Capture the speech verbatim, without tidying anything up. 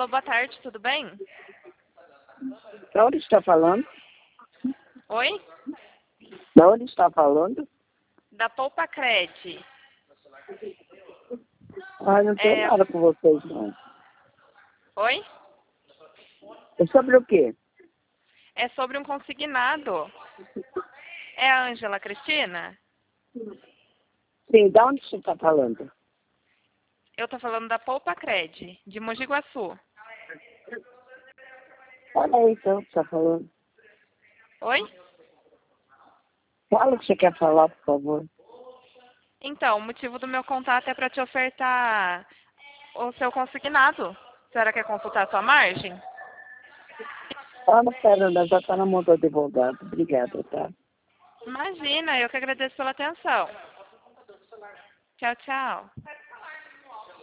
Alô, boa tarde, tudo bem? Da onde está falando? Oi? Da onde está falando? Da Poupa Cred. Ah, não tenho É... nada com vocês, não. Oi? É sobre o quê? É sobre um consignado. É a Ângela Cristina? Sim, da onde você está falando? Eu tô falando da Poupa Cred, de Mogi Guaçu. Olha aí, então, que está falando. Oi? Fala o que você quer falar, por favor. Então, o motivo do meu contato é para te ofertar o seu consignado. A senhora quer consultar a sua margem? Ah, não, pera, nós já está na mão do advogado. Obrigada, tá? Imagina, eu que agradeço pela atenção. Tchau, tchau.